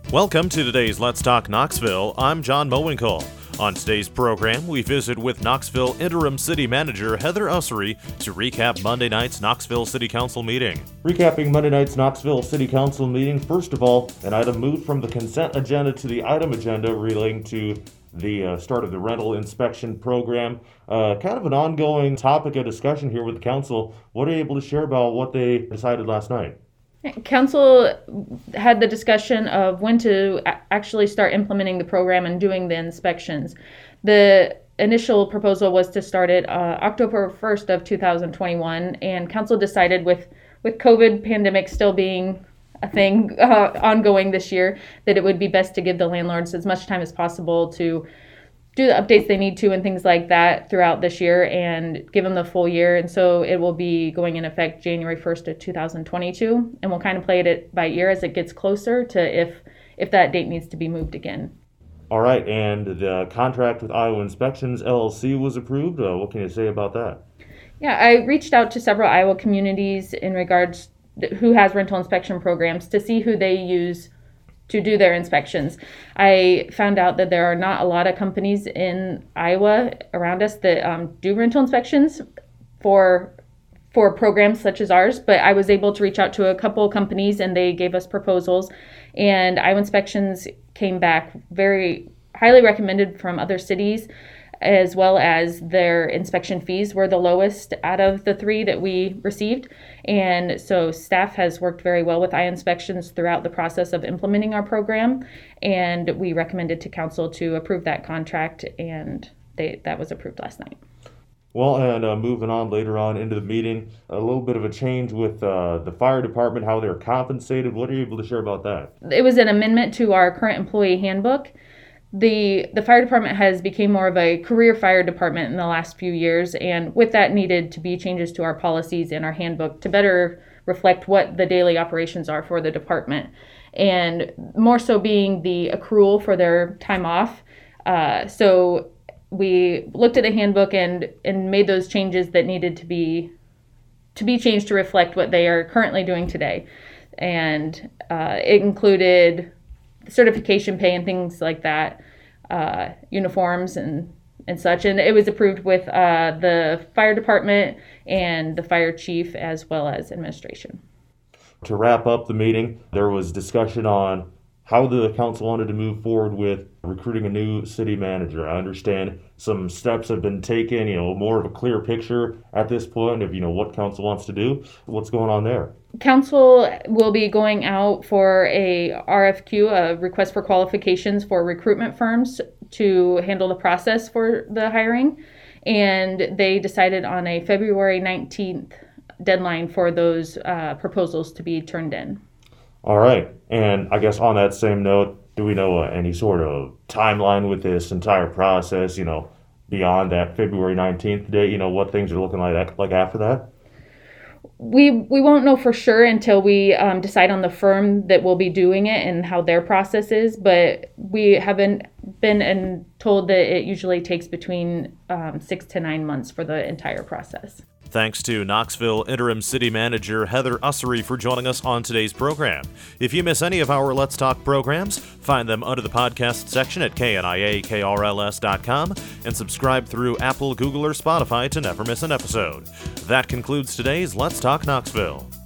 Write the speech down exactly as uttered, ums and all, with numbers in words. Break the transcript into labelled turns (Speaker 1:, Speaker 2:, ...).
Speaker 1: Welcome to today's Let's Talk Knoxville. I'm John Mowinkle. On today's program, we visit with Knoxville Interim City Manager Heather Ussery to recap Monday night's Knoxville City Council meeting.
Speaker 2: Recapping Monday night's Knoxville City Council meeting, first of all, an item moved from the consent agenda to the item agenda relating to the uh, start of the rental inspection program. Uh, kind of an ongoing topic of discussion here with the council. What are you able to share about what they decided last night?
Speaker 3: Council had the discussion of when to actually start implementing the program and doing the inspections. The initial proposal was to start it uh, October first of two thousand twenty-one, and council decided with, with COVID pandemic still being a thing uh, ongoing this year, that it would be best to give the landlords as much time as possible to do the updates they need to and things like that throughout this year and give them the full year. And so it will be going in effect January first of two thousand twenty-two, and we'll kind of play it by ear as it gets closer to if if that date needs to be moved again.
Speaker 2: All right, and the contract with Iowa Inspections L L C was approved. Uh, what can you say about that?
Speaker 3: Yeah, I reached out to several Iowa communities in regards to who has rental inspection programs to see who they use to do their inspections. I found out that there are not a lot of companies in Iowa around us that um, do rental inspections for for programs such as ours, but I was able to reach out to a couple of companies and they gave us proposals, and Iowa Inspections came back very highly recommended from other cities, as well as their inspection fees were the lowest out of the three that we received. And so staff has worked very well with Iowa Inspections throughout the process of implementing our program, and we recommended to council to approve that contract, and they that was approved last night.
Speaker 2: Well, and uh, moving on later on into the meeting, a little bit of a change with uh, the fire department, how they're compensated. What are you able to share about that?
Speaker 3: It was an amendment to our current employee handbook. The the fire department has become more of a career fire department in the last few years, and with that needed to be changes to our policies and our handbook to better reflect what the daily operations are for the department, and more so being the accrual for their time off. Uh, so we looked at the handbook and and made those changes that needed to be to be changed to reflect what they are currently doing today, and uh, it included certification pay and things like that, uh, uniforms and, and such. And it was approved with uh, the fire department and the fire chief as well as administration.
Speaker 2: To wrap up the meeting, there was discussion on how the council wanted to move forward with recruiting a new city manager. I understand some steps have been taken, you know, more of a clear picture at this point of, you know, what council wants to do. What's going on there?
Speaker 3: Council will be going out for a R F Q, a request for qualifications for recruitment firms to handle the process for the hiring. And they decided on a February nineteenth deadline for those uh, proposals to be turned in.
Speaker 2: All right. And I guess on that same note, do we know uh, any sort of timeline with this entire process, you know, beyond that February nineteenth date, you know, what things are looking like like after that?
Speaker 3: We we won't know for sure until we um, decide on the firm that will be doing it and how their process is, but we haven't been and told that it usually takes between um, six to nine months for the entire process.
Speaker 1: Thanks to Knoxville Interim City Manager Heather Ussery for joining us on today's program. If you miss any of our Let's Talk programs, find them under the podcast section at K N I A K R L S dot com and subscribe through Apple, Google, or Spotify to never miss an episode. That concludes today's Let's Talk Knoxville.